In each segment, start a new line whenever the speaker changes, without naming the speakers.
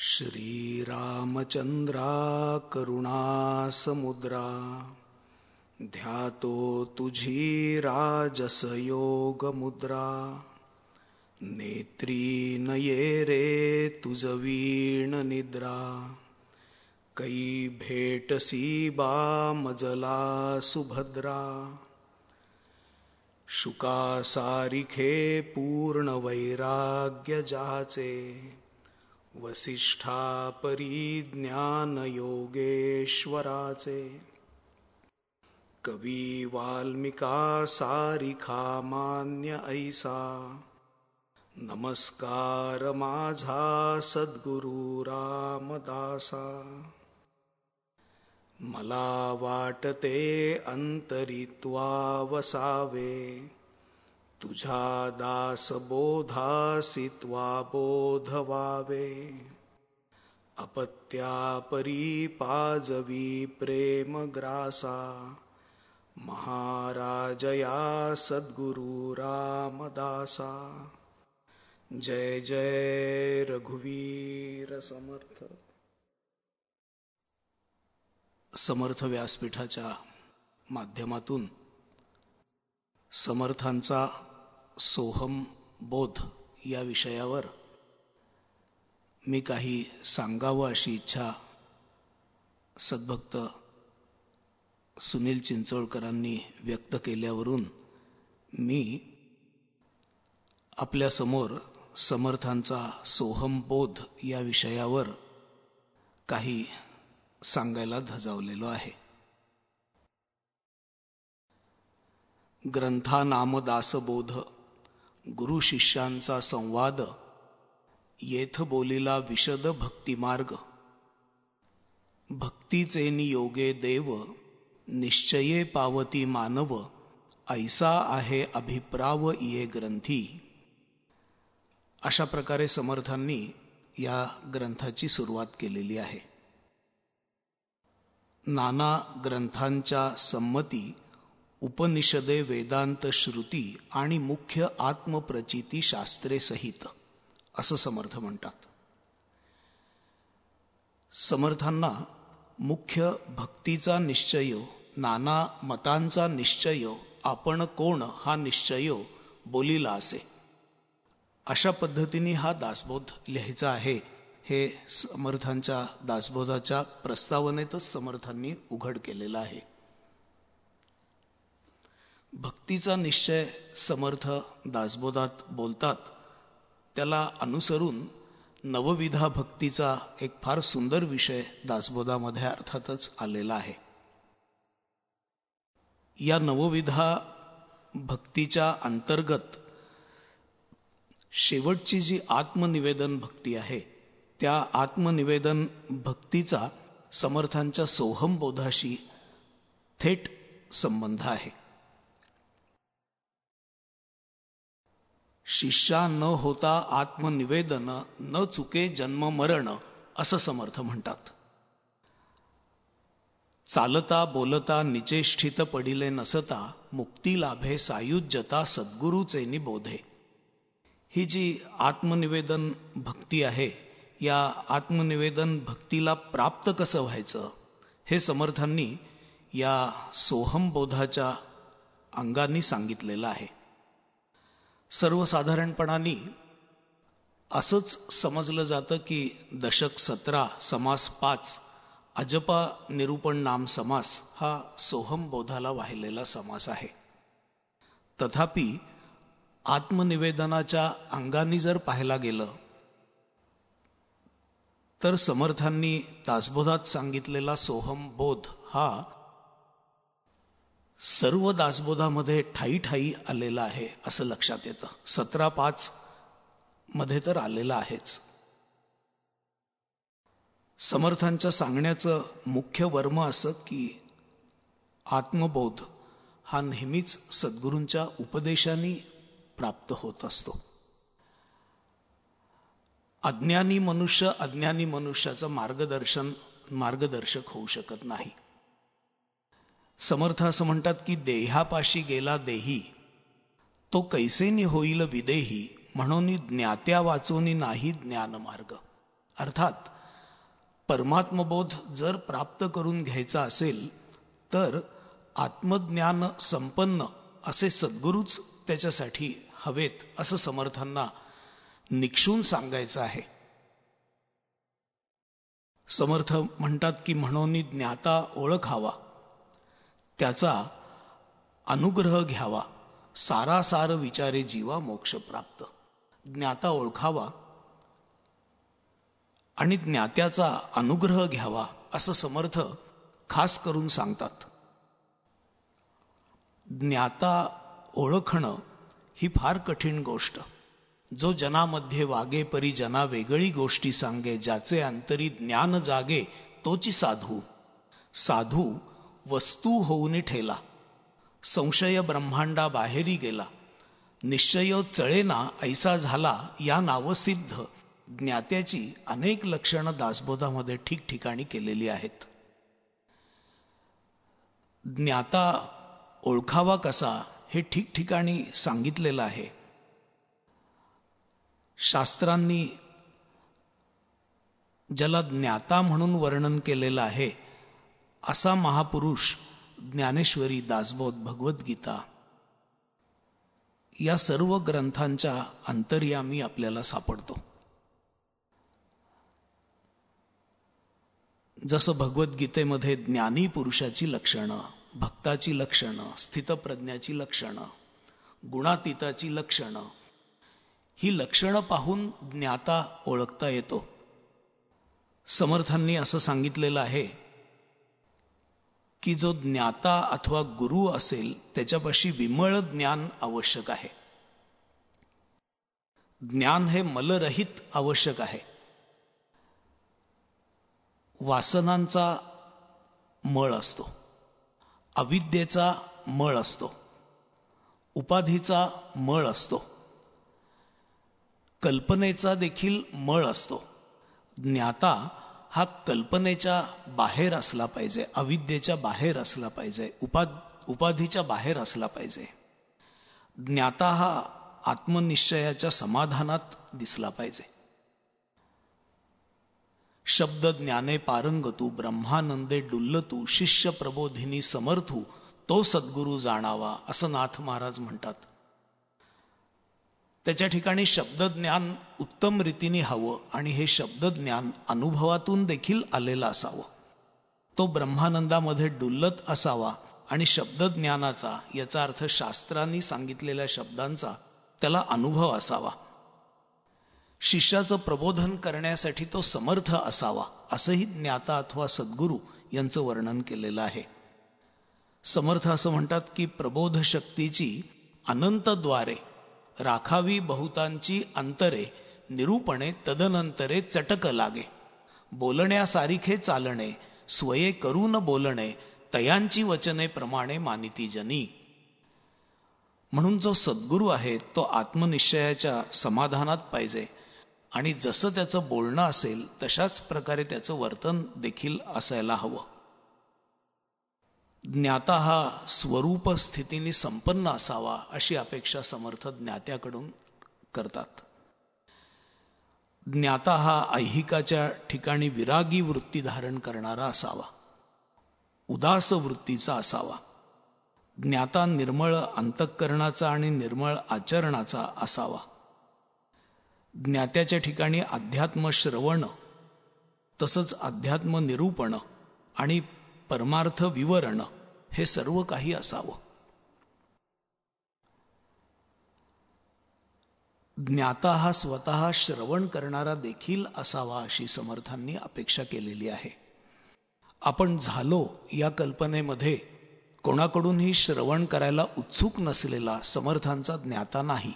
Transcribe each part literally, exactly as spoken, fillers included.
श्रीरामचंद्रा करुणासमुद्रा ध्यातो तुझी राजसयोग मुद्रा। नेत्री नये रे तुझ वीण निद्रा। कै भेटसी बा मजला सुभद्रा। शुका सारिखे पूर्ण वैराग्य जाचे। वसिष्ठा परिज्ञान योगेश्वराचे। कवी वाल्मिका सारिखा मान्य ऐसा। नमस्कार माझा सद्गुरु रामदासा। मला वाटते अंतरित्वा वसावे। तुझ्या दासबोधासी त्वा बोध व्हावे। अपत्यापरी पाजवी प्रेम ग्रासा। महाराजया सद्गुरु रामदासा। जय जय रघुवीर समर्थ। समर्थ व्यासपीठाच्या माध्यमातून समर्थांचा सोहम बोध या विषयावर मी काही सांगावं अशी इच्छा सद्भक्त सुनील चिंचोळकरांनी व्यक्त केल्यावरून मी आपल्या समोर समर्थांचा सोहम बोध या विषयावर काही सांगायला धजावलेलो आहे. ग्रंथा नाम दासबोध गुरु शिष्यांचा संवाद. येथ बोलिला विशद भक्तिमार्ग. भक्तीचे नियोगे देव निश्चये पावती मानव. ऐसा आहे अभिप्राव ये ग्रंथी. अशा प्रकारे समर्थांनी या ग्रंथाची सुरुवात केलेली आहे. नाना ग्रंथांच्या संमती, उपनिषदे, वेदांत, श्रुती आणि मुख्य आत्मप्रचिती शास्त्रे सहित असं समर्थ म्हणतात. समर्थांना मुख्य भक्तीचा निश्चय, नाना मतांचा निश्चय, आपण कोण हा निश्चय बोलिला असे. अशा पद्धतीने हा दासबोध लिहायचा आहे हे समर्थांच्या दासबोधाच्या प्रस्तावनेतच समर्थांनी उघड केलेला आहे. भक्तीचा निश्चय समर्थ दासबोधात बोलतात, त्याला अनुसरून नवविधा भक्तीचा एक फार सुंदर विषय दासबोधामध्ये अर्थातच आलेला आहे. या नवविधा भक्तीच्या अंतर्गत शेवटची जी आत्मनिवेदन भक्ती आहे, त्या आत्मनिवेदन भक्तीचा समर्थांच्या सोहम बोधाशी थेट संबंध आहे. शिष्या न होता आत्मनिवेदन, न चुके जन्म मरण, असं समर्थ म्हणतात. चालता बोलता निचेष्टित पडिले नसता. मुक्ती लाभे सायुज्यता सद्गुरूचे निबोधे. ही जी आत्मनिवेदन भक्ती आहे, या आत्मनिवेदन भक्तीला प्राप्त कसं व्हायचं हे समर्थांनी या सोहम बोधाच्या अंगांनी सांगितलेलं आहे. सर्वसाधारणपणाने असंच समजलं जातं की दशक सतरा समास पाच अजपा निरूपण नाम समास हा सोहम बोधाला वाहिलेला समास आहे. तथापि आत्मनिवेदनाच्या अंगांनी जर पाहायला गेलं तर समर्थांनी दासबोधात सांगितलेला सोहम बोध हा सर्व दासबोधामध्ये ठाई ठाई आलेला आहे असं लक्षात येतं. सतरा पाच मध्ये तर आलेला आहेच. समर्थांच्या सांगण्याचं मुख्य वर्म असं की आत्मबोध हा नेहमीच सद्गुरूंच्या उपदेशाने प्राप्त होत असतो. अज्ञानी मनुष्य अज्ञानी मनुष्याचं मार्गदर्शन मार्गदर्शक होऊ शकत नाही. समर्थ असं म्हणतात की देहापाशी गेला देही तो कैसेनी होईल विदेही, म्हणून ज्ञात्या वाचोनी नाही ज्ञानमार्ग. अर्थात परमात्मबोध जर प्राप्त करून घ्यायचा असेल तर आत्मज्ञान संपन्न असे सद्गुरूच त्याच्यासाठी हवेत असं समर्थांना निक्षून सांगायचं आहे. समर्थ म्हणतात की म्हणून ज्ञाता ओळखावा, त्याचा अनुग्रह घ्यावा, सारासार विचारे जीवा मोक्ष प्राप्त. ज्ञाता ओळखावा आणि ज्ञात्याचा अनुग्रह घ्यावा असं समर्थ खास करून सांगतात. ज्ञाता ओळखणं ही फार कठीण गोष्ट. जो जनामध्ये वागे परी जना वेगळी गोष्टी सांगे, ज्याचे अंतरी ज्ञान जागे तोची साधू. साधू वस्तू होऊन ठेला, संशय ब्रह्मांडा बाहेरी गेला. निश्चय चळेना ऐसा झाला, या नाव सिद्ध. ज्ञात्याची अनेक लक्षणं दासबोधामध्ये ठिकठिकाणी केलेली आहेत. ज्ञाता ओळखावा कसा हे ठिकठिकाणी सांगितलेलं आहे. शास्त्रांनी ज्याला ज्ञाता म्हणून वर्णन केलेलं आहे असा महापुरुष ज्ञानेश्वरी, दासबोध, भगवद्गीता या सर्व ग्रंथांच्या अंतर्यामी आपल्याला सापडतो. जसं भगवद्गीतेमध्ये ज्ञानी पुरुषाची लक्षणं, भक्ताची लक्षणं, स्थितप्रज्ञाची लक्षणं, गुणातीताची लक्षणं, ही लक्षणं पाहून ज्ञाता ओळखता येतो. समर्थांनी असं सांगितलेलं आहे की जो ज्ञाता अथवा गुरु असेल त्याच्यापाशी विमळ ज्ञान आवश्यक आहे. ज्ञान हे मलरहित आवश्यक आहे. वासनांचा मळ असतो, अविद्येचा मळ असतो, उपाधीचा मळ असतो, कल्पनेचा देखील मळ असतो. ज्ञाता हा कल्पनेच्या बाहेर असला पाहिजे, अविद्येच्या बाहेर असला पाहिजे, उपा उपाधीच्या बाहेर असला पाहिजे. ज्ञाता हा आत्मनिश्चयाच्या समाधानात दिसला पाहिजे. शब्द ज्ञाने पारंगतू, ब्रह्मानंदे डुल्लतू, शिष्य प्रबोधिनी समर्थू, तो सद्गुरू जाणावा असं नाथ महाराज म्हणतात. त्याच्या ठिकाणी शब्दज्ञान उत्तम रीतीने हवं आणि हे शब्दज्ञान अनुभवातून देखील आलेलं असावं. तो ब्रह्मानंदामध्ये डुल्लत असावा आणि शब्दज्ञानाचा, याचा अर्थ शास्त्रांनी सांगितलेल्या शब्दांचा त्याला अनुभव असावा. शिष्याचं प्रबोधन करण्यासाठी तो समर्थ असावा असंही ज्ञाता अथवा सद्गुरू यांचं वर्णन केलेलं आहे. समर्थ असं म्हणतात की प्रबोध शक्तीची अनंत द्वारे राखावी बहुतांची अंतरे, निरूपणे तदनंतरे चटक लागे. बोलण्यासारिखे चालणे, स्वये करून बोलणे, तयांची वचने प्रमाणे मानिती जनी. म्हणून जो सद्गुरू आहे तो आत्मनिश्चयाच्या समाधानात पाहिजे आणि जसं त्याचं बोलणं असेल तशाच प्रकारे त्याचं वर्तन देखील असायला हवं. ज्ञाता हा स्वरूप स्थितीने संपन्न असावा अशी अपेक्षा समर्थ ज्ञात्याकडून करतात. ज्ञाता हा ऐहिकाच्या ठिकाणी विरागी वृत्ती धारण करणारा असावा, उदास वृत्तीचा असावा. ज्ञाता निर्मळ अंतःकरणाचा आणि निर्मळ आचरणाचा असावा. ज्ञात्याच्या ठिकाणी अध्यात्म श्रवण, तसंच अध्यात्म निरूपण आणि परमार्थ विवरण हे सर्व काही असावं. ज्ञाता हा स्वतः श्रवण करणारा देखील असावा अशी समर्थांनी अपेक्षा केलेली आहे. आपण झालो या कल्पनेमध्ये कोणाकडूनही श्रवण करायला उत्सुक नसलेला समर्थांचा ज्ञाता नाही.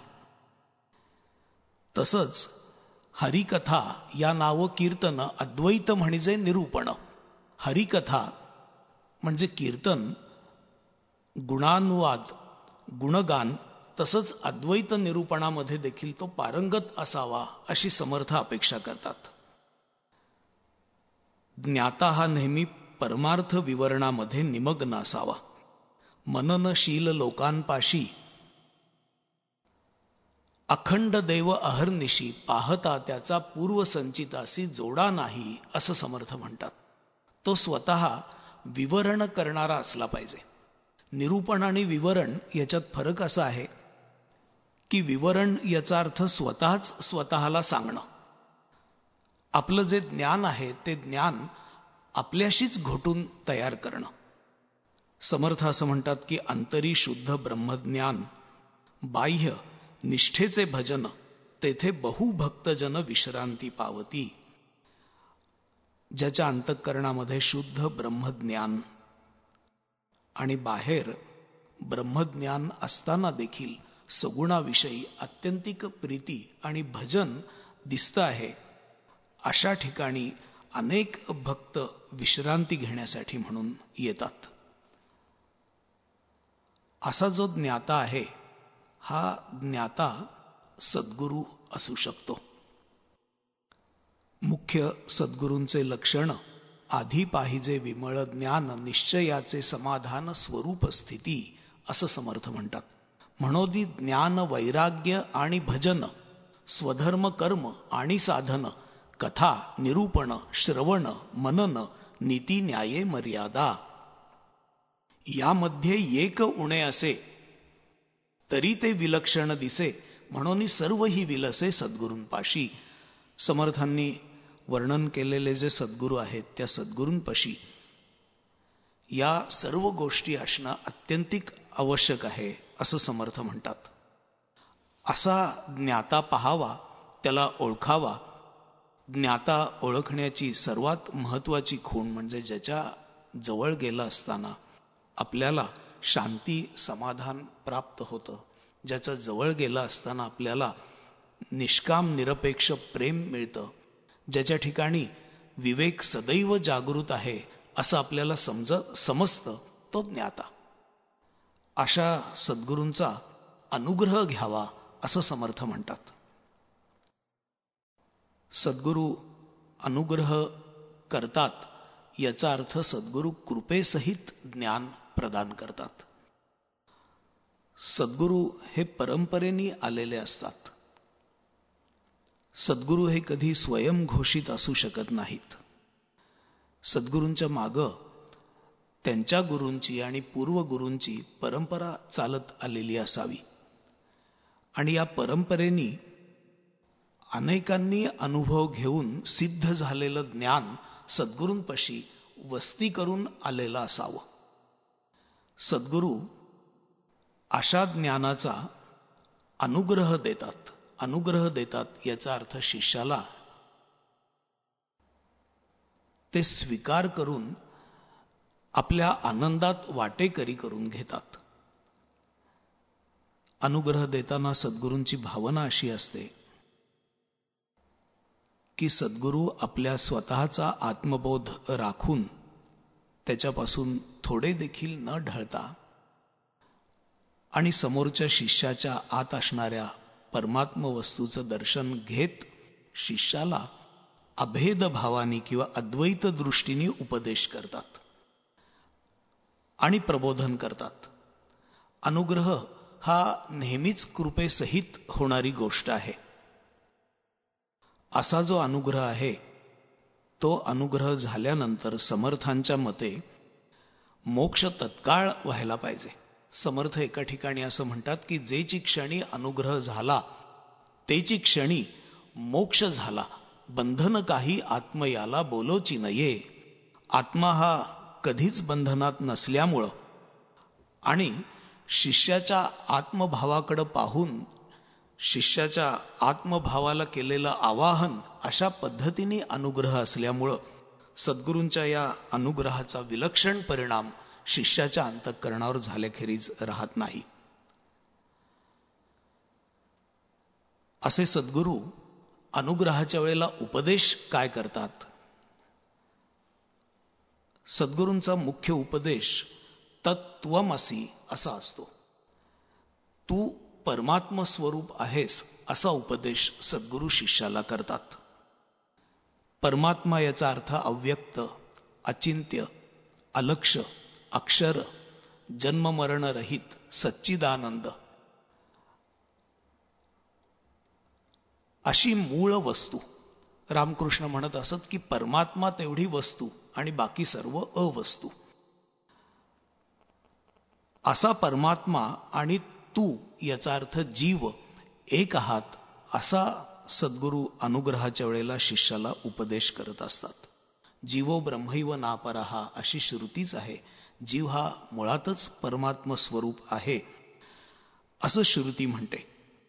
तसंच हरिकथा या नाव कीर्तन अद्वैत म्हणजे निरूपण. हरिकथा म्हणजे कीर्तन, गुणानुवाद, गुणगान, तसंच अद्वैत निरूपणामध्ये देखील तो पारंगत असावा अशी समर्थ अपेक्षा करतात. ज्ञाता हा नेहमी परमार्थ विवरणामध्ये निमग्न असावा. मननशील लोकांपाशी अखंड देव अहर्निशी पाहता त्याचा पूर्वसंचितासी जोडा नाही असं समर्थ म्हणतात. तो स्वतः विवरण करणारा असला पाहिजे. निरूपण आणि विवरण याच्यात फरक असा आहे की विवरण याचा अर्थ स्वतःच स्वतःला सांगणं. आपलं जे ज्ञान आहे ते ज्ञान आपल्याशीच घोटून तयार करणं. समर्थ असं म्हणतात की अंतरी शुद्ध ब्रह्मज्ञान, बाह्य निष्ठेचे भजन, तेथे बहुभक्तजन विश्रांती पावती. ज्याच्या अंतःकरणामध्ये शुद्ध ब्रह्मज्ञान आणि बाहेर ब्रह्मज्ञान असताना देखील सगुणाविषयी आत्यंतिक प्रीती आणि भजन दिसतं आहे, अशा ठिकाणी अनेक भक्त विश्रांती घेण्यासाठी म्हणून येतात. असा जो ज्ञाता आहे हा ज्ञाता सद्गुरू असू शकतो. मुख्य सद्गुरूंचे लक्षण आधी पाहिजे विमळ ज्ञान, निश्चयाचे समाधान स्वरूप स्थिती असं समर्थ म्हणतात. म्हणून ज्ञान, वैराग्य आणि भजन, स्वधर्म कर्म आणि साधन, कथा, निरूपण, श्रवण, मनन, नीती, न्याये, मर्यादा यामध्ये एक उणे असे तरी ते विलक्षण दिसे, म्हणून सर्व ही विलसे सद्गुरूंपाशी. समर्थांनी वर्णन केलेले जे सद्गुरू आहेत त्या सद्गुरूंपाशी या सर्व गोष्टी असणं अत्यंतिक आवश्यक आहे असं समर्थ म्हणतात. असा ज्ञाता पाहावा, त्याला ओळखावा. ज्ञाता ओळखण्याची सर्वात महत्वाची खूण म्हणजे ज्याच्या जवळ गेलं असताना आपल्याला शांती, समाधान प्राप्त होतं, ज्याच्या जवळ गेलं असताना आपल्याला निष्काम निरपेक्ष प्रेम मिळतं, ज्याच्या ठिकाणी विवेक सदैव जागृत आहे असं आपल्याला समज समजतं, तो ज्ञाता. अशा सद्गुरूंचा अनुग्रह घ्यावा असं समर्थ म्हणतात. सद्गुरू अनुग्रह करतात याचा अर्थ सद्गुरू कृपेसहित ज्ञान प्रदान करतात. सद्गुरू हे परंपरेने आलेले असतात. सद्गुरू हे कधी स्वयंघोषित असू शकत नाहीत. सद्गुरूंच्या मागं त्यांच्या गुरूंची आणि पूर्वगुरूंची परंपरा चालत आलेली असावी आणि या परंपरेनी अनेकांनी अनुभव घेऊन सिद्ध झालेलं ज्ञान सद्गुरूंपाशी वस्ती करून आलेलं असावं. सद्गुरू अशा ज्ञानाचा अनुग्रह देतात. अनुग्रह देतात याचा अर्थ शिष्याला ते स्वीकार करून आपल्या आनंदात वाटेकरी करून घेतात. अनुग्रह देताना सद्गुरूंची भावना अशी असते की सद्गुरू आपल्या स्वतःचा आत्मबोध राखून त्याच्यापासून थोडे देखील न ढळता आणि समोरच्या शिष्याच्या आत असणाऱ्या परमात्म वस्तूचं दर्शन घेत शिष्याला अभेद भावानी किंवा अद्वैत दृष्टीने उपदेश करतात आणि प्रबोधन करतात. अनुग्रह हा नेहमीच कृपेसहित होणारी गोष्ट आहे. असा जो अनुग्रह आहे तो अनुग्रह झाल्यानंतर समर्थांच्या मते मोक्ष तत्काळ व्हायला पाहिजे. समर्थ एका ठिकाणी असं म्हणतात की जेची क्षणी अनुग्रह झाला तेची क्षणी मोक्ष झाला, बंधन काही आत्मयाला बोलोची नये. आत्मा हा कधीच बंधनात नसल्यामुळं आणि शिष्याच्या आत्मभावाकडे पाहून शिष्याच्या आत्मभावाला केलेलं आवाहन अशा पद्धतीने अनुग्रह असल्यामुळं सद्गुरूंच्या या अनुग्रहाचा विलक्षण परिणाम शिष्याच्या अंतःकरणावर झाल्याखेरीज राहत नाही. असे सद्गुरू अनुग्रहाच्या वेळेला उपदेश काय करतात? सद्गुरूंचा मुख्य उपदेश तत्त्वमसी असा असतो. तू परमात्म स्वरूप आहेस असा उपदेश सद्गुरू शिष्याला करतात. परमात्मा याचा अर्थ अव्यक्त, अचिंत्य, अलक्ष, अक्षर, जन्ममरण रहित, सच्चिदानंद. अशी मूळ वस्तू. रामकृष्ण म्हणत असत की परमात्मा तेवढी वस्तू आणि बाकी सर्व अवस्तू. असा परमात्मा आणि तू याचा अर्थ जीव एक आहात असा सद्गुरू अनुग्रहाच्या वेळेला शिष्याला उपदेश करत असतात. जीवो ब्रह्मैव नापरहा अशी श्रुतीच आहे. जीव हा मुळातच परमात्म स्वरूप आहे असं श्रुती म्हणते.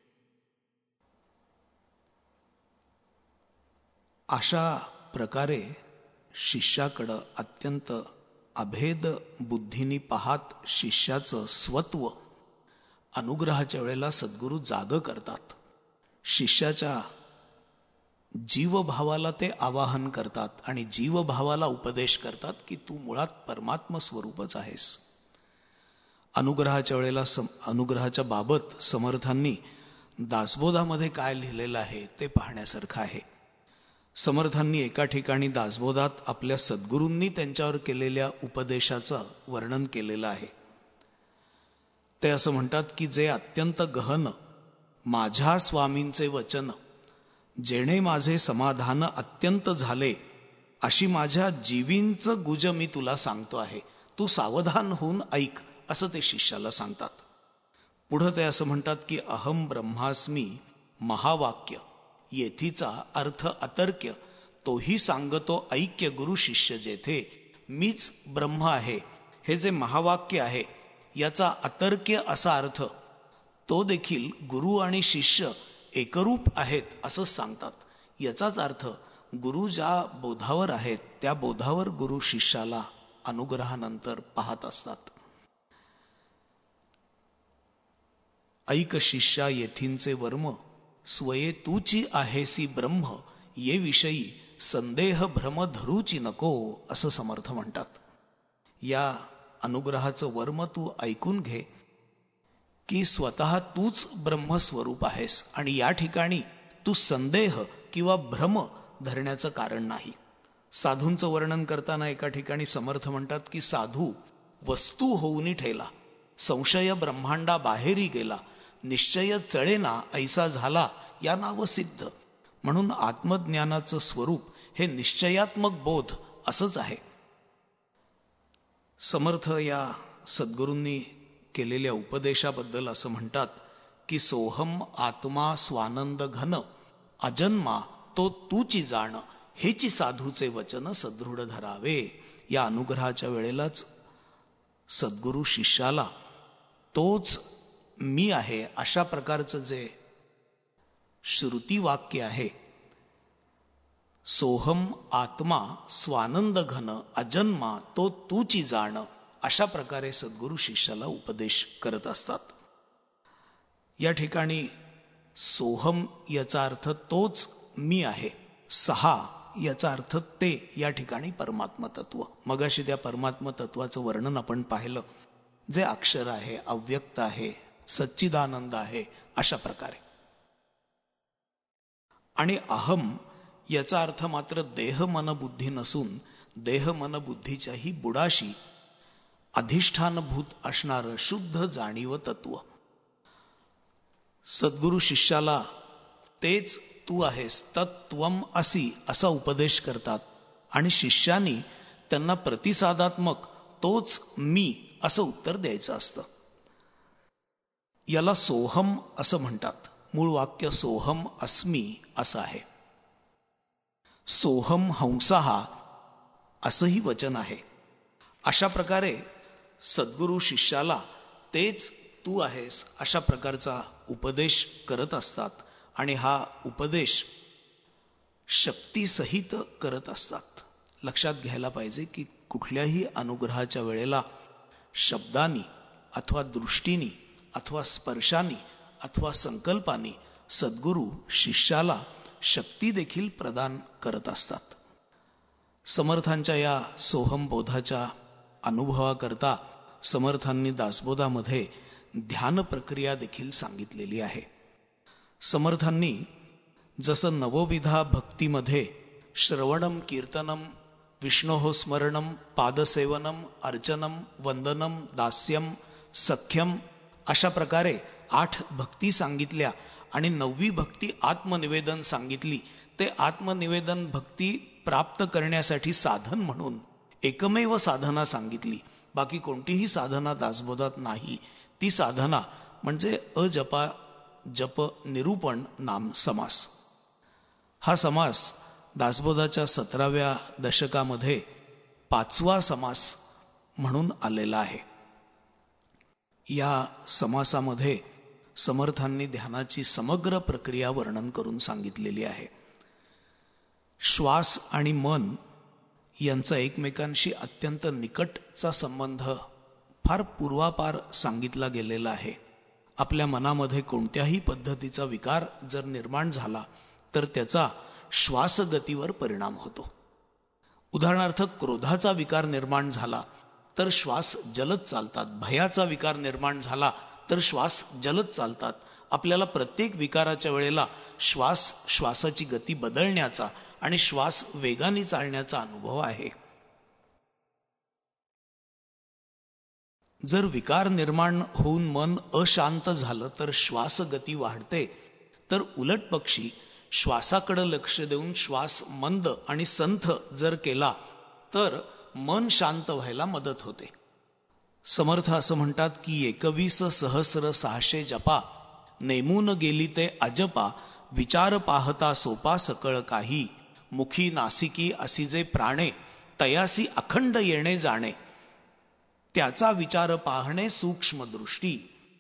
अशा प्रकारे शिष्याकडं अत्यंत अभेद बुद्धीनी पाहात शिष्याचं स्वत्व अनुग्रहाच्या वेळेला सद्गुरू जाग करतात. शिष्याच्या जीवभावाला ते आवाहन करतात आणि जीवभावाला उपदेश करतात की तू मुळात परमात्म स्वरूपच आहेस. अनुग्रहाच्या वेळेला सम अनुग्रहाच्या बाबत समर्थांनी दासबोधामध्ये काय लिहिलेलं आहे ते पाहण्यासारखं आहे. समर्थांनी एका ठिकाणी दासबोधात आपल्या सद्गुरूंनी त्यांच्यावर केलेल्या उपदेशाचं वर्णन केलेलं आहे. ते असं म्हणतात की जे अत्यंत गहन माझ्या स्वामींचे वचन जेणे माझे समाधान अत्यंत झाले अशी माझ्या जीवींचं गुज मी तुला सांगतो आहे, तू सावधान होऊन ऐक असं ते शिष्याला सांगतात. पुढं ते असं म्हणतात की अहम ब्रह्मास्मी महावाक्य येथीचा अर्थ अतर्क्य तोही सांगतो ऐक्य गुरु शिष्य जेथे. मीच ब्रह्म आहे हे जे महावाक्य आहे याचा अतर्क्य असा अर्थ तो देखील गुरु आणि शिष्य एकरूप आहेत असं सांगतात. याचाच अर्थ गुरु ज्या बोधावर आहेत त्या बोधावर गुरु शिष्याला अनुग्रहानंतर पाहत असतात. ऐक शिष्या येथींचे वर्म स्वये तूची आहेसी ब्रह्म ये विषयी संदेह भ्रम धरूची नको असं समर्थ म्हणतात. या अनुग्रहाचं वर्म तू ऐकून घे की स्वतः तूच ब्रह्मस्वरूप आहेस आणि या ठिकाणी तू संदेह किंवा भ्रम धरण्याचं कारण नाही. साधूंचं वर्णन करताना एका ठिकाणी समर्थ म्हणतात की साधू वस्तू होऊनी ठेला संशय ब्रह्मांडा बाहेरी गेला निश्चय चळेना ऐसा झाला या नाव सिद्ध. म्हणून आत्मज्ञानाचं स्वरूप हे निश्चयात्मक बोध असंच आहे. समर्थ या सद्गुरूंनी केलेल्या उपदेशाबद्दल असं म्हणतात की सोहम आत्मा स्वानंद घन अजन्मा तो तूची जाण हेची साधूचे वचन सदृढ धरावे. या अनुग्रहाच्या वेळेलाच सद्गुरू शिष्याला तोच मी आहे अशा प्रकारचं जे श्रुती वाक्य आहे सोहम आत्मा स्वानंद घन अजन्मा तो तूची जाण अशा प्रकारे सद्गुरू शिष्याला उपदेश करत असतात. या ठिकाणी सोहम याचा अर्थ तोच मी आहे, सहा याचा अर्थ ते या ठिकाणी परमात्मा तत्व. मगाशी त्या परमात्मा तत्वाचं वर्णन आपण पाहिलं जे अक्षर आहे अव्यक्त आहे सच्चिदानंद आहे अशा प्रकारे. आणि अहम याचा अर्थ मात्र देह मन बुद्धी नसून देह मन बुद्धीच्याही बुडाशी अधिष्ठानभूत असणारं शुद्ध जाणीव तत्व. सद्गुरू शिष्याला तेच तू आहेस तत्त्वम असी असा उपदेश करतात आणि शिष्यानी त्यांना प्रतिसादात्मक तोच मी असं उत्तर द्यायचं असतं. याला सोहम असं म्हणतात. मूळ वाक्य सोहम अस्मी असं आहे. सोहम हंसाहा असंही वचन आहे. अशा प्रकारे सद्गुरू शिष्याला तेच तू आहेस अशा प्रकारचा उपदेश करत असतात आणि हा उपदेश शक्तीसहित करत असतात. लक्षात घ्यायला पाहिजे की कुठल्याही अनुग्रहाच्या वेळेला शब्दांनी अथवा दृष्टीनी अथवा स्पर्शानी अथवा संकल्पानी सद्गुरू शिष्याला शक्ती देखील प्रदान करत असतात. समर्थांच्या या सोहम बोधाच्या अनुभवाकरता समर्थांनी दासबोधामध्ये ध्यान प्रक्रिया देखील सांगितलेली आहे. समर्थांनी जसं नवविधा भक्तीमध्ये श्रवणम कीर्तनम विष्णोः स्मरणम पादसेवनम अर्चनम वंदनम दास्यम सख्यम अशा प्रकारे आठ भक्ती सांगितल्या आणि नववी भक्ती आत्मनिवेदन सांगितली. ते आत्मनिवेदन भक्ती प्राप्त करण्यासाठी साधन म्हणून एकमेव साधना सांगितली. बाकी कोणतीही साधना दासबोधात नाही. ती साधना म्हणजे अजपा जप निरूपण नाम समास. हा समास दासबोधाच्या सतराव्या दशकामध्ये पाचवा समास म्हणून आलेला आहे. या समासामध्ये समर्थांनी ध्यानाची समग्र प्रक्रिया वर्णन करून सांगितलेली आहे. श्वास आणि मन यांचा एकमेकांशी अत्यंत निकटचा संबंध फार पूर्वापार सांगितला गेलेला आहे. आपल्या मनामध्ये कोणत्याही पद्धतीचा विकार जर निर्माण झाला तर त्याचा श्वासगतीवर परिणाम होतो. उदाहरणार्थ क्रोधाचा विकार निर्माण झाला तर श्वास जलद चालतात. भयाचा विकार निर्माण झाला तर श्वास जलद चालतात. आपल्याला प्रत्येक विकाराच्या वेळेला श्वास श्वासाची गती बदलण्याचा आणि श्वास वेगाने चालण्याचा अनुभव आहे. जर विकार निर्माण होऊन मन अशांत झालं तर श्वास गती वाढते. तर उलट पक्षी श्वासाकडे लक्ष देऊन श्वास मंद आणि संथ जर केला तर मन शांत व्हायला मदत होते. समर्थ असं म्हणतात की एकवीस सहस्र सहाशे जपा नेमून गेली ते अजपा विचार पाहता सोपा सकळ काही मुखी नासिकी असी जे प्राणे तयासी अखंड येणे जाणे त्याचा विचार पाहणे सूक्ष्म दृष्टी.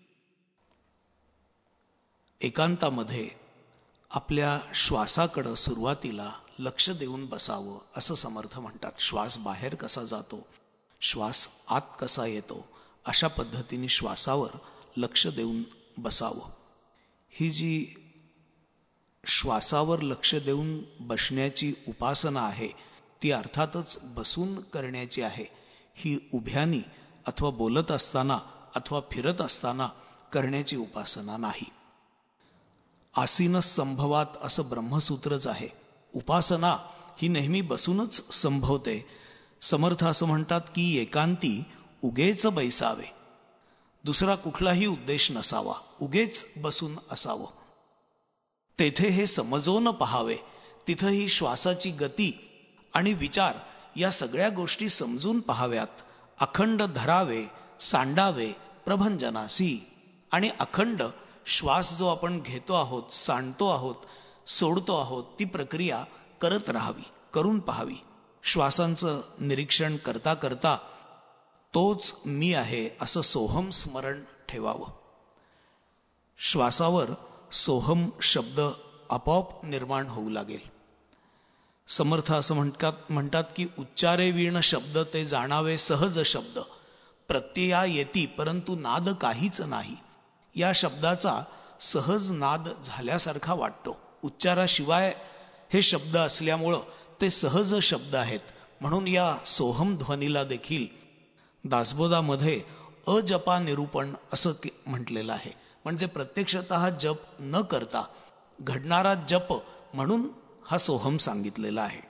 एकांतामध्ये आपल्या श्वासाकडं सुरुवातीला लक्ष देऊन बसावं असं समर्थ म्हणतात. श्वास बाहेर कसा जातो, श्वास आत कसा येतो, अशा पद्धतीने श्वासावर लक्ष देऊन बसावं. ही जी श्वासावर लक्ष देऊन बसण्याची उपासना आहे ती अर्थातच बसून करण्याची आहे. ही उभ्यानी अथवा बोलत असताना अथवा फिरत असताना करण्याची उपासना नाही. आसीन संभवात असं ब्रह्मसूत्रच आहे. उपासना ही नेहमी बसूनच संभवते. समर्थ असं म्हणतात की एकांती उगेच बैसावे, दुसरा कुठलाही उद्देश नसावा, उगेच बसून असावं. तेथे हे समजून पहावे, तिथं ही श्वासाची गती आणि विचार या सगळ्या गोष्टी समजून पहाव्यात. अखंड धरावे सांडावे प्रभंजनासी, आणि अखंड श्वास जो आपण घेतो आहोत, सांडतो आहोत, सोडतो आहोत, ती प्रक्रिया करत राहावी, करून पहावी. श्वासांचं निरीक्षण करता करता तोच मी आहे असं सोहम स्मरण ठेवावं. श्वासावर सोहम शब्द आपोआप निर्माण होऊ लागेल. समर्थ असं म्हणतात म्हणतात की उच्चारे वीण शब्द ते जाणावे सहज शब्द प्रत्यया येती परंतु नाद काहीच नाही. या शब्दाचा सहज नाद झाल्यासारखा वाटतो. उच्चाराशिवाय हे शब्द असल्यामुळं ते सहज शब्द आहेत. म्हणून या सोहम ध्वनीला देखील दासबोधामध्ये अजपा निरूपण असं म्हटलेलं आहे. म्हणजे प्रत्यक्षतः जप न करता घडणारा जप म्हणून हा सोहम सांगितलेला आहे.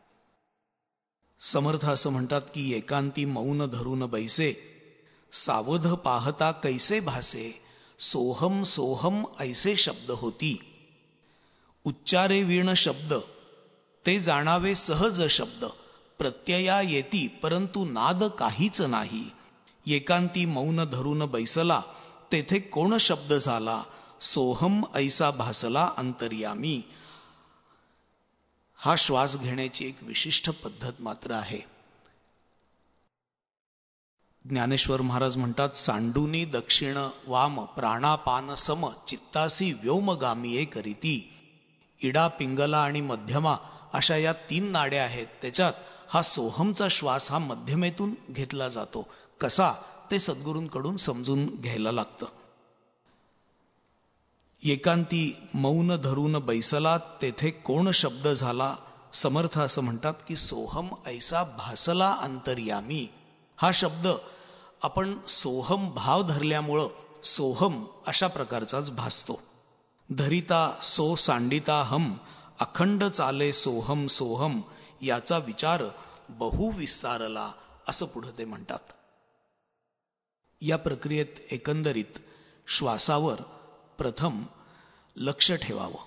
समर्थ असं म्हणतात की एकांती मौन धरून बैसे सावध पाहता कैसे भासे सोहम सोहम ऐसे शब्द होती. उच्चारे वीण शब्द ते जाणावे सहज शब्द प्रत्यया येती परंतु नाद काहीच नाही. एकांती मौन धरून बैसला तेथे कोण शब्द झाला सोहम ऐसा भासला अंतर्यामी. हा श्वास घेण्याची एक विशिष्ट पद्धत मात्र आहे. ज्ञानेश्वर महाराज म्हणतात सांडुनी दक्षिण वाम प्राणापान सम चित्तासी व्योमगामी करीती. इडा पिंगला आणि मध्यमा अशा या तीन नाड्या आहेत. त्याच्यात हा सोहमचा श्वास हा मध्यमेतून घेतला जातो. कसा ते सद्गुरूंकडून समजून घ्यायला लागतं. एकांती मौन धरून बैसला तेथे कोण शब्द झाला. समर्थ असं म्हणतात की सोहम ऐसा भासला अंतर्यामी. हा शब्द आपण सोहम भाव धरल्यामुळं सोहम अशा प्रकारचाच भासतो. धरिता सो सांडिता हम अखंड चाले सोहम सोहम याचा विचार बहु विस्तारला असं पुढे ते म्हणतात. या प्रक्रियेत एकंदरीत श्वासावर प्रथम लक्ष ठेवावं.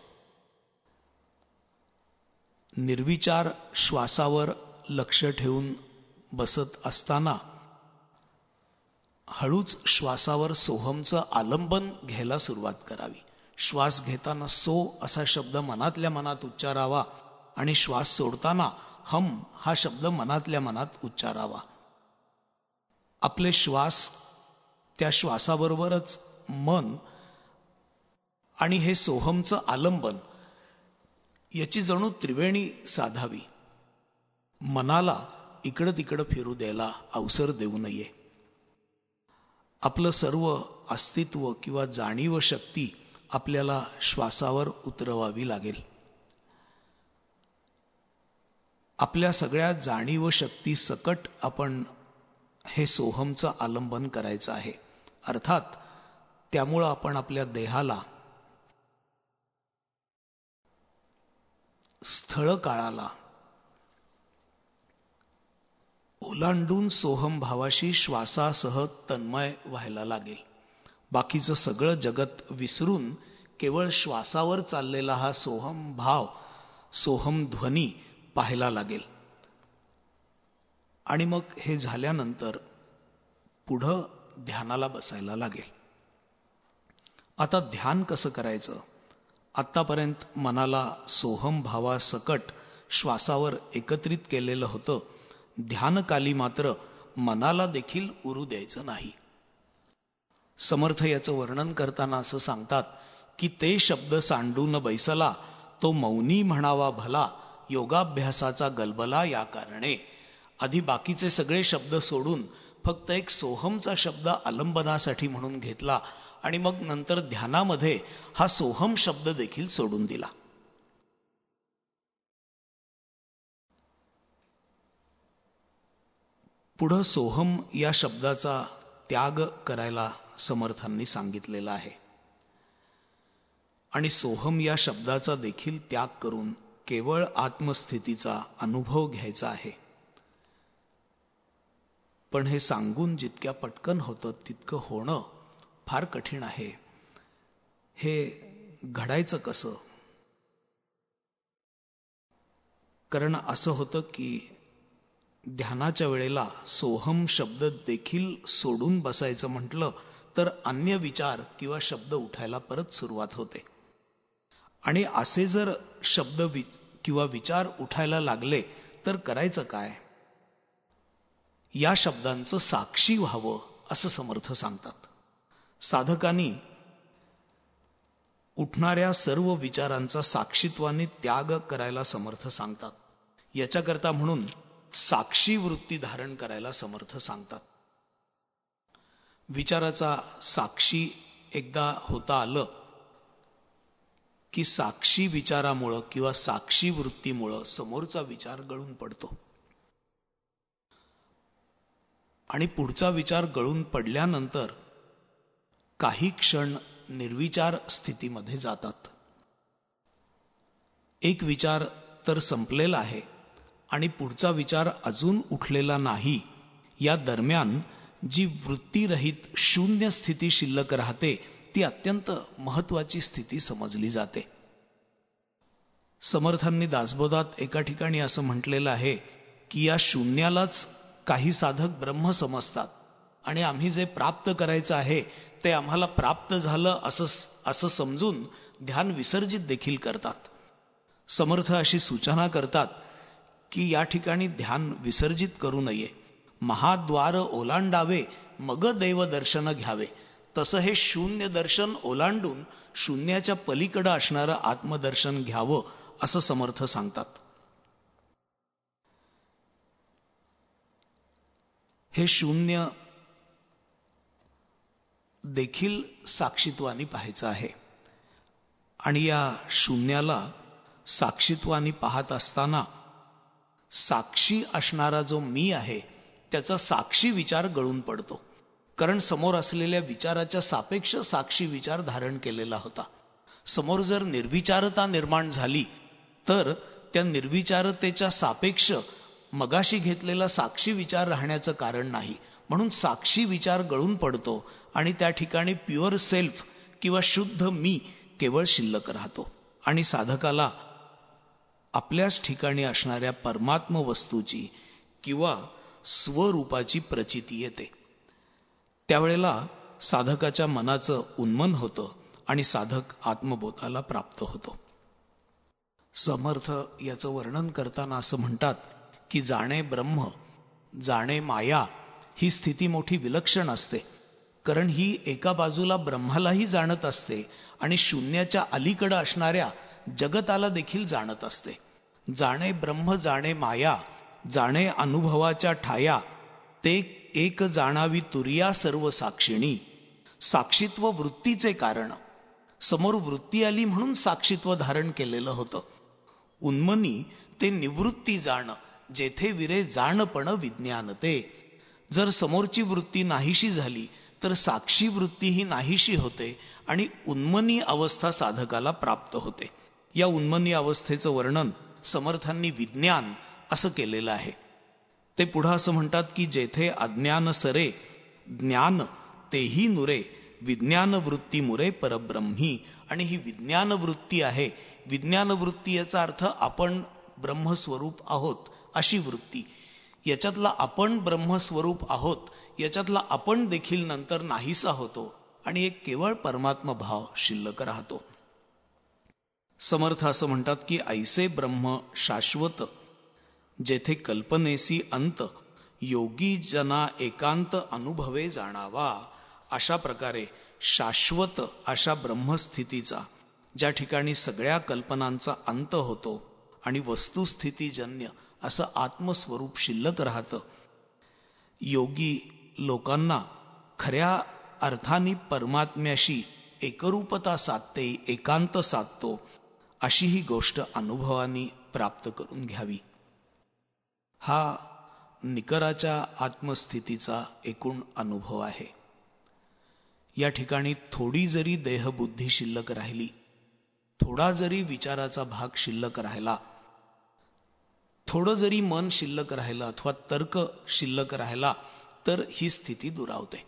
निर्विचार श्वासावर लक्ष ठेवून बसत असताना हळूच श्वासावर सोहमचं आलंबन घ्यायला सुरुवात करावी. श्वास घेताना सो असा शब्द मनातल्या मनात उच्चारावा आणि श्वास सोडताना हम हा शब्द मनातल्या मनात उच्चारावा. आपले श्वास, त्या श्वासाबरोबरच मन आणि हे सोहमचं आलंबन याची जणू त्रिवेणी साधावी. मनाला इकडं तिकडं फिरू द्यायला अवसर देऊ नये. आपलं सर्व अस्तित्व किंवा जाणीव शक्ती आपल्याला श्वासावर उतरवावी लागेल. आपल्या सगळ्या जाणीव शक्ती सकट आपण हे सोहमचं आलंबन करायचं आहे. अर्थात त्यामुळं आपण आपल्या देहाला, स्थळ काळाला ओलांडून सोहम भावाशी श्वासासह तन्मय व्हायला लागेल. बाकीचं सगळं जगत विसरून केवळ श्वासावर चाललेला हा सोहम भाव, सोहम ध्वनी पाहायला लागेल. आणि मग हे झाल्यानंतर पुढं ध्यानाला बसायला लागेल. आता ध्यान कसं करायचं? आतापर्यंत मनाला सोहम भावासकट श्वासावर एकत्रित केलेलं होतं. ध्यानकाली मात्र मनाला देखील उरू द्यायचं नाही. समर्थ याचं वर्णन करताना असं सांगतात की ते शब्द सांडून बैसला तो मौनी म्हणावा भला, योगाभ्यासाचा गलबला या कारणे. आधी बाकीचे सगळे शब्द सोडून फक्त एक सोहमचा शब्द आलंबनासाठी म्हणून घेतला आणि मग नंतर ध्यानामध्ये हा सोहम शब्द देखील सोडून दिला. पुढं सोहम या शब्दाचा त्याग करायला समर्थांनी सांगितलेला आहे आणि सोहम या शब्दाचा देखील त्याग करून केवळ आत्मस्थितीचा अनुभव घ्यायचा आहे. पण हे सांगून जितक्या पटकन होतं तितकं होणं फार कठीण आहे. हे घडायचं कसं? कारण असं होतं की ध्यानाच्या वेळेला सोहम शब्द देखील सोडून बसायचं म्हटलं तर अन्य विचार किंवा शब्द उठायला परत सुरुवात होते. आणि असे जर शब्द वि किंवा विचार उठायला लागले तर करायचं काय? या शब्दांचं साक्षी व्हावं असं समर्थ सांगतात. साधकांनी उठणाऱ्या सर्व विचारांचा साक्षीत्वाने त्याग करायला समर्थ सांगतात. याच्याकरता म्हणून साक्षी वृत्ती धारण करायला समर्थ सांगतात. विचाराचा साक्षी एकदा होता आलं की साक्षी विचारामुळं किंवा साक्षी वृत्तीमुळं समोरचा विचार गळून पडतो आणि पुढचा विचार गळून पडल्यानंतर काही क्षण निर्विचार स्थितीमध्ये जातात. एक विचार तर संपलेला आहे आणि पुढचा विचार अजून उठलेला नाही. या दरम्यान जी वृत्तीरहित शून्य स्थिती शिल्लक राहते ती अत्यंत महत्वाची स्थिती समजली जाते. समर्थांनी दासबोधात एका ठिकाणी असं म्हटलेलं आहे की या शून्यालाच काही साधक ब्रह्म समजतात आणि आम्ही जे प्राप्त करायचं आहे ते आम्हाला प्राप्त झालं असं असं समजून ध्यान विसर्जित देखील करतात. समर्थ अशी सूचना करतात की या ठिकाणी ध्यान विसर्जित करू नये. महाद्वार ओलांडावे मग देवदर्शन घ्यावे. तसं हे शून्य दर्शन ओलांडून शून्याच्या पलीकडं असणारं आत्मदर्शन घ्यावं असं समर्थ सांगतात. हे शून्य देखील साक्षीत्वानी पाहायचं आहे आणि या शून्याला साक्षीत्वानी पाहत असताना साक्षी असणारा जो मी आहे त्याचा साक्षी विचार गळून पडतो. कारण समोर असलेल्या विचाराच्या सापेक्ष साक्षी विचार धारण केलेला होता. समोर जर निर्विचारता निर्माण झाली तर त्या निर्विचारतेच्या सापेक्ष मगाशी घेतलेला साक्षी विचार राहण्याचं कारण नाही. म्हणून साक्षी विचार गळून पडतो आणि त्या ठिकाणी प्युअर सेल्फ किंवा शुद्ध मी केवळ शिल्लक राहतो आणि साधकाला आपल्याच ठिकाणी असणाऱ्या परमात्म वस्तूची किंवा स्वरूपाची प्रचिती येते. त्यावेळेला साधकाच्या मनाचं उन्मन होतं आणि साधक आत्मबोधाला प्राप्त होतो. समर्थ याचं वर्णन करताना असं म्हणतात की जाणे ब्रह्म, जाणे माया ही स्थिती मोठी विलक्षण असते. कारण ही एका बाजूला ब्रह्मालाही जाणत असते आणि शून्याच्या अलीकडे असणाऱ्या जगताला देखील जाणत असते. जाणे ब्रह्म, जाणे माया, जाणे अनुभवाच्या ठाया, ते एक जाणावी तुर्या सर्व साक्षिणी. साक्षीत्व वृत्तीचे कारण. समोर वृत्ती आली म्हणून साक्षीत्व धारण केलेलं होतं. उन्मनी ते निवृत्ती जाण, जेथे विरे जाणपण विज्ञानते. जर समोरची वृत्ती नाहीशी झाली तर साक्षी वृत्ती ही नाहीशी होते आणि उन्मनी अवस्था साधकाला प्राप्त होते. या उन्मनी अवस्थेचं वर्णन समर्थांनी विज्ञान असं केलेलं आहे. ते पुढं असं म्हणतात की जेथे अज्ञान सरे, ज्ञान तेही नुरे, विज्ञान वृत्ती मुरे परब्रह्मी. आणि ही विज्ञान वृत्ती आहे. विज्ञान वृत्ती याचा अर्थ आपण ब्रह्मस्वरूप आहोत अशी वृत्ती. याच्यातला आपण ब्रह्मस्वरूप आहोत याच्यातला आपण देखील नंतर नाहीसा होतो आणि एक केवळ परमात्मा भाव शिल्लक राहतो. समर्थ असं म्हणतात की ऐसे ब्रह्म शाश्वत, जेथे कल्पनेसी अंत, योगी जना एकांत अनुभवे जाणावा. अशा प्रकारे शाश्वत अशा ब्रह्मस्थितीचा, ज्या ठिकाणी सगळ्या कल्पनांचा अंत होतो आणि वस्तुस्थितीजन्य असं आत्मस्वरूप शिल्लक राहतं, योगी लोकांना खऱ्या अर्थाने परमात्म्याशी एकरूपता साधते, एकांत साधतो, अशी ही गोष्ट अनुभवाने प्राप्त करून घ्यावी. हा निकराच्या आत्मस्थितीचा एकूण अनुभव आहे. या ठिकाणी थोडी जरी देहबुद्धी शिल्लक राहिली, थोडा जरी विचाराचा भाग शिल्लक राहिला, थोडं जरी मन शिल्लक राहिलं अथवा तर्क शिल्लक राहिला तर ही स्थिती दुरावते.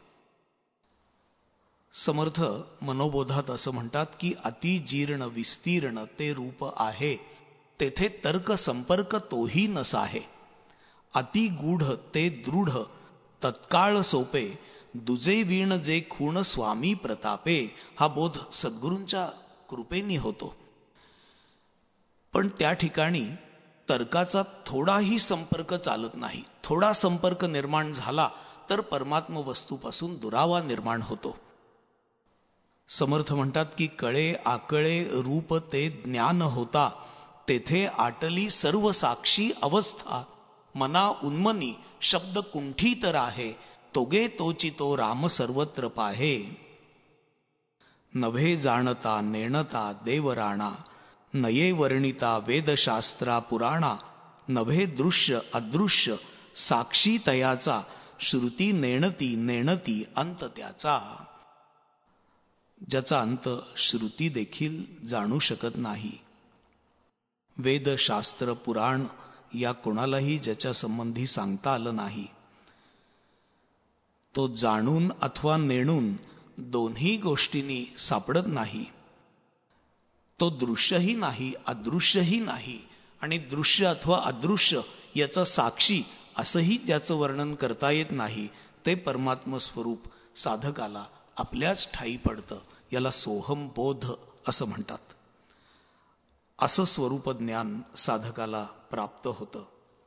समर्थ मनोबोधात असं म्हणतात की अति जीर्ण विस्तीर्ण ते रूप आहे, तेथे तर्क संपर्क तोही नसाहे. अति गूढ ते दृढ तत्काळ सोपे, दुजे वीण जे खूण स्वामी प्रतापे. हा बोध सद्गुरूंच्या कृपेने होतो. पण त्या ठिकाणी तर्काचा थोडाही संपर्क चालत नाही. थोडा संपर्क निर्माण झाला तर परमात्म वस्तूपासून दुरावा निर्माण होतो. समर्थ म्हणतात की कळे आकळे रूप ते ज्ञान होता, तेथे आटली सर्व साक्षी अवस्था. मना उन्मनी शब्द कुंठित राहे, तोगे तोची तो राम सर्वत्र पाहे. नभे जाणता नेणता देवराणा, नये वर्णिता वेदशास्त्रा पुराणा. नभे दृश्य अदृश्य साक्षी तयाचा, श्रुती नेणती नेणती अंत त्याचा. ज्याचा अंत श्रुती देखील जाणू शकत नाही. वेद शास्त्र पुराण या कोणालाही ज्याच्या संबंधी सांगता आलं नाही, तो जाणून अथवा नेणून दोन्ही गोष्टींनी सापडत नाही. तो दृश्यही नाही अदृश्यही नाही आणि दृश्य अथवा अदृश्य याचा साक्षी असंही त्याचं वर्णन करता येत नाही. ते परमात्म स्वरूप साधकाला आपल्याच ठायी पडतं. याला सोहम बोध असं म्हणतात. असं स्वरूप ज्ञान साधकाला प्राप्त होतं.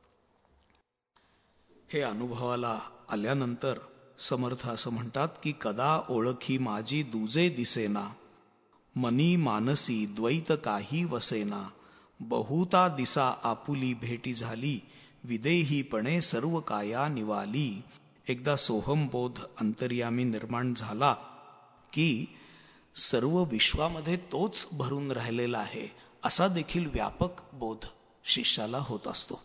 हे अनुभवाला आल्यानंतर समर्थ असं म्हणतात की कदा ओळखी माझी दुजे दिसेना, मनी मानसी द्वैत काही वसेना. बहुता दिसा आपुली भेटी झाली, विदेहीपणे सर्व काया निवाली. एकदा सोहम बोध अंतर्यामी निर्माण झाला की सर्व विश्वामध्ये तोच भरून राहिलेला आहे असा देखील व्यापक बोध शिष्याला होत असतो.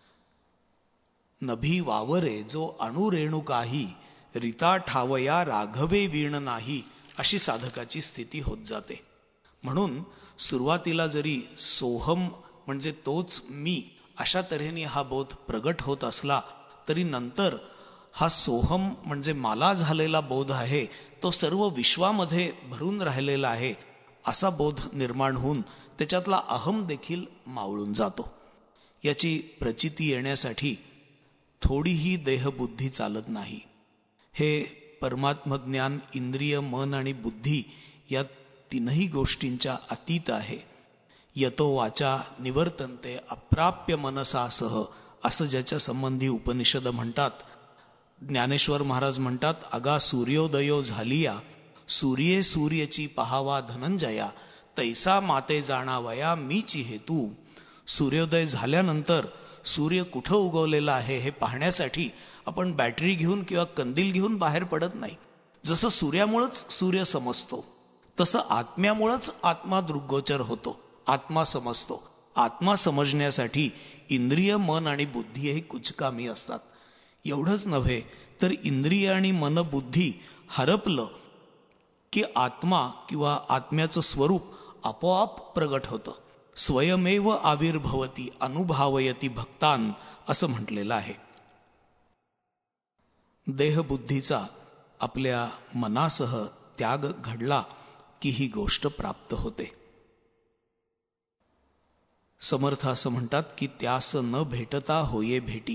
नभी वावरे जो अणुरेणू काही, रिता ठावया राघवे वीण नाही. अशी साधकाची स्थिती होत जाते. म्हणून सुरुवातीला जरी सोहम म्हणजे तोच मी अशा तऱ्हेने हा बोध प्रगट होत असला तरी नंतर हा सोहम म्हणजे मला झालेला बोध आहे तो सर्व विश्वामध्ये भरून राहिलेला आहे असा बोध निर्माण होऊन त्याच्यातला अहम देखील मावळून जातो. याची प्रचिती येण्यासाठी थोडीही देहबुद्धी चालत नाही. हे परमात्मज्ञान इंद्रिय मन आणि बुद्धी या तीनही गोष्टींच्या अतीत आहे. यतो वाचा निवर्तन्ते अप्राप्य मनसासह असं ज्याच्या संबंधी उपनिषद म्हणतात. ज्ञानेश्वर महाराज म्हणतात, अगा सूर्योदयो झालिया सूर्ये सूर्यची पहावा धनंजया तैसा माते जाणावया मीची हेतू. सूर्योदय झाल्यानंतर सूर्य कुठं उगवलेला आहे हे पाहण्यासाठी आपण बॅटरी घेऊन किंवा कंदील घेऊन बाहेर पडत नाही. जसं सूर्यामुळेच सूर्य समजतो तसं आत्म्यामुळेच आत्मा दृग्गोचर होतो, आत्मा समजतो. आत्मा समजण्यासाठी इंद्रिय मन आणि बुद्धी हे कुचकामी असतात. एवढंच नव्हे तर इंद्रिय आणि मन बुद्धी हरपलं की आत्मा किंवा आत्म्याचं स्वरूप आपोआप प्रगट होतं. स्वयमेव आविर्भवती अनुभावयती भक्तान असं म्हटलेलं आहे. देहबुद्धीचा आपल्या मनासह त्याग घडला की ही गोष्ट प्राप्त होते. समर्थ असं म्हणतात की त्यास न भेटता होये भेटी.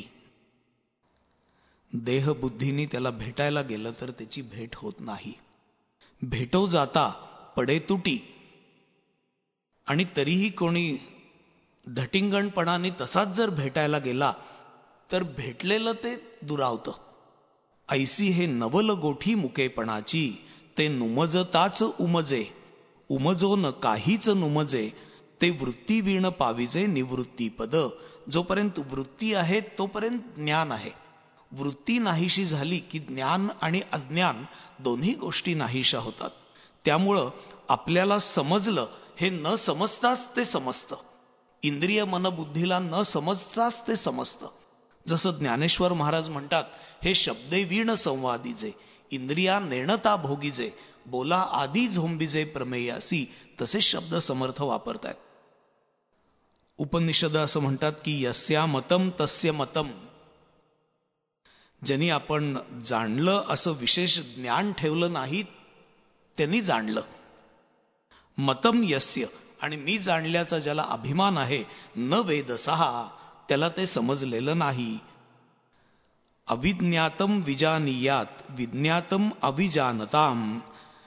देहबुद्धीने त्याला भेटायला गेलं तर त्याची भेट होत नाही. भेटो जाता पडे तुटी. आणि तरीही कोणी धटिंगणपणाने तसाच जर भेटायला गेला तर भेटलेलं ते दुरावतं. ऐसी हे नवल गोठी मुकेपणाची ते नुमजताच उमजे उमजो न काहीच नुमजे ते वृत्ती वीण पाविजे निवृत्ती पद. जोपर्यंत वृत्ती आहे तोपर्यंत ज्ञान आहे. वृत्ती नाहीशी झाली की ज्ञान आणि अज्ञान दोन्ही गोष्टी नाहीशा होतात. त्यामुळं आपल्याला समजलं हे न समजताच ते समजतं. इंद्रिय मनबुद्धीला न समजताच ते समजतं. जसं ज्ञानेश्वर महाराज म्हणतात, हे शब्दे वीण संवादीजे इंद्रिया नेणता भोगीजे बोला आदी झोंबीजे प्रमेयासी. तसे शब्द समर्थ वापरतायत. उपनिषद असं म्हणतात की यस्या मतम तस्य मतम. ज्यांनी आपण जाणलं असं विशेष ज्ञान ठेवलं नाही त्यांनी जाणलं. मतम यस्य. आणि मी जाणल्याचा ज्याला अभिमान आहे न वेदसहा त्याला ते समजलेलं नाही. अविज्ञातम विजानीयात विज्ञातम अविजानताम.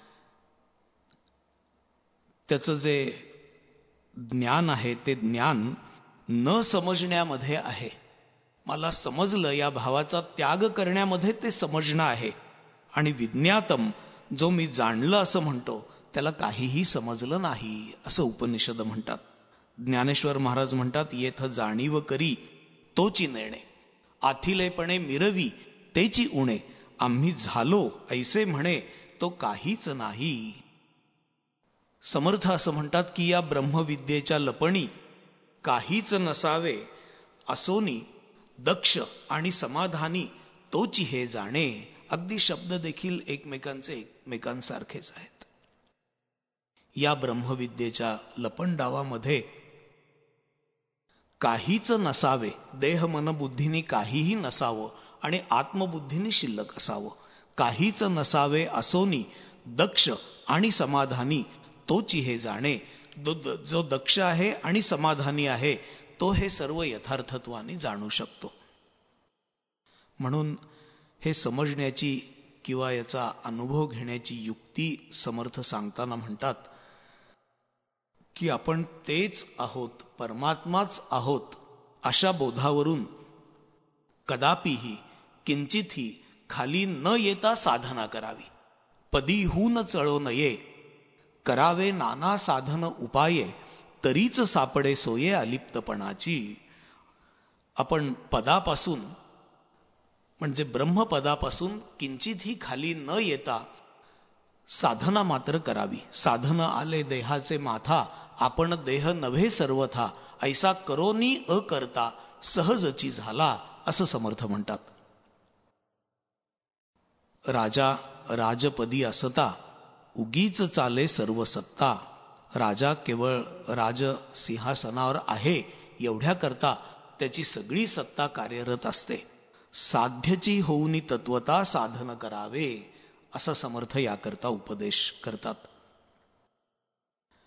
त्याचं जे ज्ञान आहे ते ज्ञान न समजण्यामध्ये आहे. मला समजलं या भावाचा त्याग करण्यामध्ये ते समजणं आहे. आणि विज्ञातम जो मी जाणलं असं म्हणतो त्याला काहीही समजलं नाही असं उपनिषद म्हणतात. ज्ञानेश्वर महाराज म्हणतात, येथ जाणीव करी तोची नेणे आथिलेपणे मिरवी तेची उणे आम्ही झालो ऐसे म्हणे तो काहीच नाही. समर्थ असं म्हणतात की या ब्रह्मविद्येच्या लपणी काहीच नसावे असोनी दक्ष आणि समाधानी तोची हे जाणे. अगदी शब्द देखील एकमेकांचे एकमेकांसारखेच आहेत. या ब्रह्मविद्येच्या लपंडावामध्ये काहीच नसावे, देह मन बुद्धीने काहीही नसावं आणि आत्मबुद्धीने शिल्लक असावं. काहीच नसावे असोनी दक्ष आणि समाधानी तोची हे जाणे. जो दक्ष आहे आणि समाधानी आहे तो हे सर्व यथार्थत्वाने जाणू शकतो. म्हणून हे समजण्याची किंवा याचा अनुभव घेण्याची युक्ती समर्थ सांगताना म्हणतात की आपण तेच आहोत, परमात्माच आहोत अशा बोधावरून कदापिही किंचितही खाली न येता साधना करावी. पदीहून चळो नये करावे नाना साधन उपाये तरीच सापडे सोये अलिप्तपणाची. आपण पदापासून म्हणजे ब्रह्मपदापासून किंचितही खाली न येता साधना मात्र करावी. साधन आले देहाचे माथा आपण देह नव्हे सर्वथा ऐसा करोनी अकर्ता सहजची झाला असं समर्थ म्हणतात. राजा राजपदी असता उगीच चाले सर्व सत्ता. राजा केवळ राज सिंहासनावर आहे एवढ्या करता त्याची सगळी सत्ता कार्यरत असते. साध्यची होऊनी तत्वता साधन करावे असा समर्थ याकरता उपदेश करतात.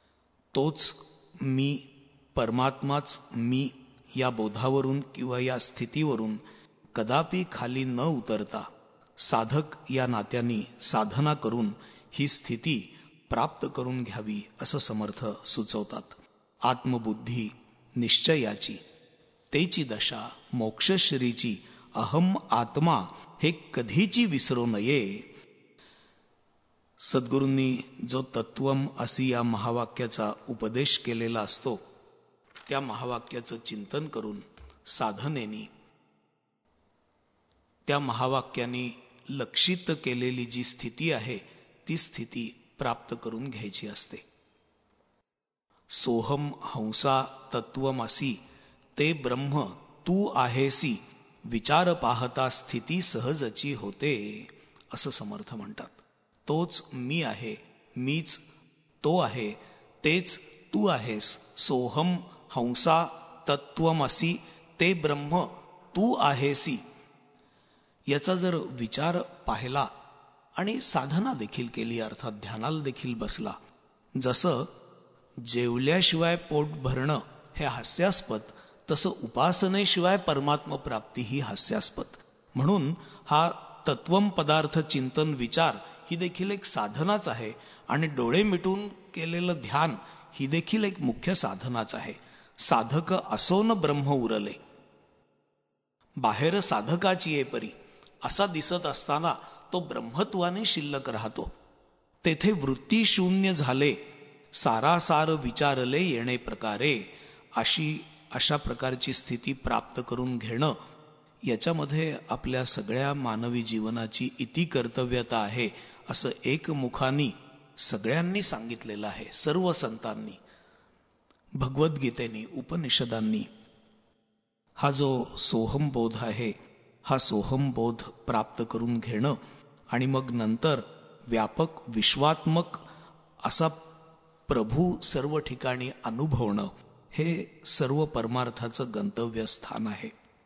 तोच मी, परमात्माच मी या बोधावरून किंवा या स्थितीवरून कदापि खाली न उतरता साधक या नात्याने साधना करून ही स्थिती प्राप्त करून घ्यावी असं समर्थ सुचवतात. आत्मबुद्धी निश्चयाची तेची दशा मोक्षश्रीची अहम आत्मा हे कधीची विसरू नये. सद्गुरूंनी जो तत्वम असी या महावाक्याचा उपदेश केलेला असतो त्या महावाक्याचं चिंतन करून साधनेनी त्या महावाक्याने लक्षित केलेली जी स्थिती आहे ती स्थिती प्राप्त करून घ्यायची असते. सोहम हंसा तत्वमसी ते ब्रह्म तू आहेसी विचार पाहता स्थिती सहजची होते असं समर्थ म्हणतात. तोच मी आहे, मीच तो आहे, तेच तू आहेस. सोहम हंसा तत्वमसी ते ब्रह्म तू आहेसी याचा जर विचार पाहिला आणि साधना देखील केली, अर्थात ध्यानाला देखील बसला, जसं जेवल्याशिवाय पोट भरणं हे हास्यास्पद, तसं उपासनेशिवाय परमात्म प्राप्ती ही हास्यास्पद. म्हणून हा तत्वम पदार्थ चिंतन विचार ही देखील एक साधनाच आहे आणि डोळे मिटून केलेलं ध्यान ही देखील एक मुख्य साधनाच आहे. साधक असोन ब्रह्म उरले, बाहेर साधकाची ये परी असा दिसत असताना तो ब्रह्मत्वाने शिल्लक राहतो. तेथे वृत्ती शून्य झाले, सारासार विचारले येणे प्रकारे. अशी अशा प्रकारची स्थिती प्राप्त करून घेणं याच्यामध्ये आपल्या सगळ्या मानवी जीवनाची इति कर्तव्यता आहे असं एकमुखानी सगळ्यांनी सांगितलेलं आहे. सर्व संतांनी, भगवद्गीतेनी, उपनिषदांनी हा जो सोहमबोध आहे हा सोहमबोध प्राप्त करून घेणं आणि मग नंतर व्यापक विश्वात्मक असा प्रभू सर्व ठिकाणी अनुभवणं हे सर्व परमार्थाचं गंतव्य स्थान आहे.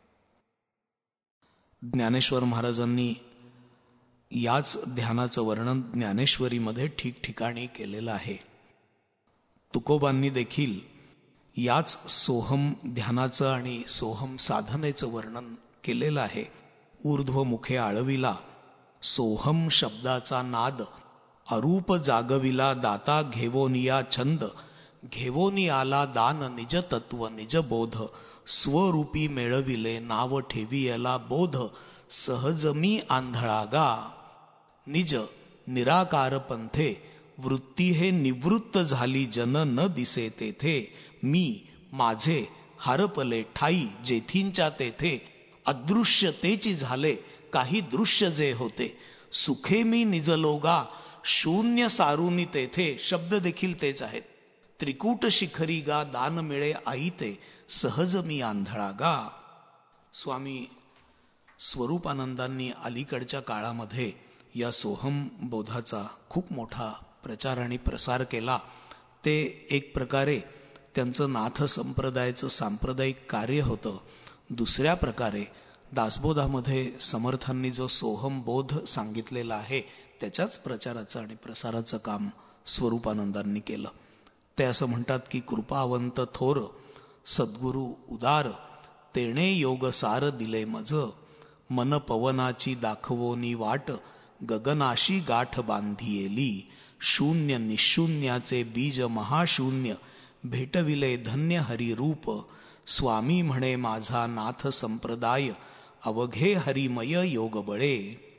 ज्ञानेश्वर महाराजांनी याच ध्यानाचं वर्णन ज्ञानेश्वरीमध्ये ठिकठिकाणी केलेलं आहे. तुकोबांनी देखील याच सोहम ध्यानाचं आणि सोहम साधनेचं वर्णन केलेलं आहे. ऊर्ध्वमुखे आळविला सोहम शब्दाचा नाद, अरूप जागविला दाता घेवोनिया छंद, घेवोनी आला दान निज तत्व निज बोध, स्वरूपी मेळविले नाव ठेवियला बोध, सहजमी आंधळागा निज निराकार पंथे, वृत्ती हे निवृत्त झाली जन न दिसे तेथे, मी माझे हरपले ठाई जेथींच्या तेथे, अदृश्य तेची झाले काही दृश्य जे होते, सुखे मी निजलोगा शून्य सारुनी तेथे. शब्द देखील तेच आहेत. त्रिकूट शिखरी गा दान मिळे आई ते, सहज मी आंधळा गा. स्वामी स्वरूपानंदांनी अलीकडच्या काळामध्ये या सोहम बोधाचा खूप मोठा प्रचार आणि प्रसार केला. ते एक प्रकारे त्यांचं नाथ संप्रदायाचं सांप्रदायिक कार्य होतं. दुसऱ्या प्रकारे दासबोधामध्ये समर्थांनी जो सोहम बोध सांगितलेला आहे त्याच्याच प्रचाराचं आणि प्रसाराचं काम स्वरूपानंदांनी केलं. ते असं म्हणतात की कृपावंत थोर सद्गुरु उदार, तेणे योग सार दिले मज, मन पवनाची दाखवोनी वाट, गगनाशी गाठ बांधियेली, शून्य निशून्याचे बीज महाशून्य, भेटविले धन्य हरिरूप, स्वामी म्हणे माझा नाथ संप्रदाय, अवघे हरिमय योग बळे.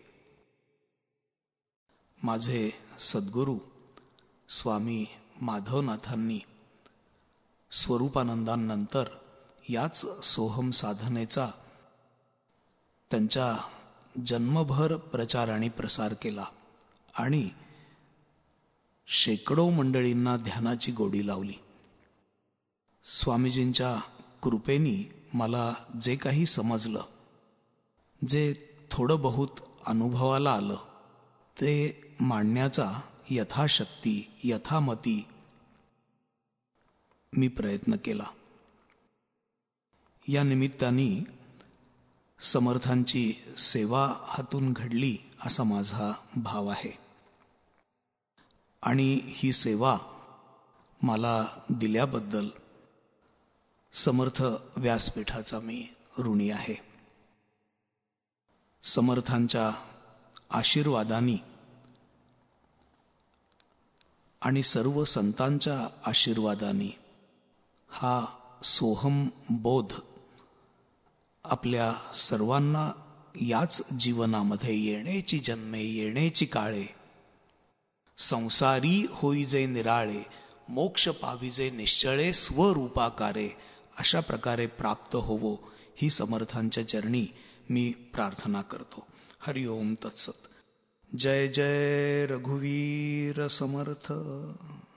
माझे सद्गुरु स्वामी माधवनाथांनी स्वरूपानंदांनंतर याच सोहम साधनेचा त्यांच्या जन्मभर प्रचार आणि प्रसार केला आणि शेकडो मंडळींना ध्यानाची गोडी लावली. स्वामीजींच्या कृपेनी मला जे काही समजलं, जे थोडं बहुत अनुभवाला आलं, ते मांडण्याचा यथाशक्ती यथामती मी प्रयत्न केला. या निमित्ताने समर्थांची सेवा हातून घडली असा माझा भाव आहे आणि ही सेवा मला दिल्याबद्दल समर्थ व्यासपीठाचा मी ऋणी आहे. समर्थांच्या आशीर्वादाने आणि सर्व संतांच्या आशीर्वादाने हा सोहम बोध आपल्या सर्वांना याच जीवनामध्ये येण्याची जन्मे येण्याची काळे, संसारी होईजे निराळे, मोक्ष पाविजे निश्चळे स्वरूपाकारे, अशा प्रकारे प्राप्त होवो ही समर्थांच्या चरणी मी प्रार्थना करतो. हरि ओम तत्सत. जय जय रघुवीर समर्थ.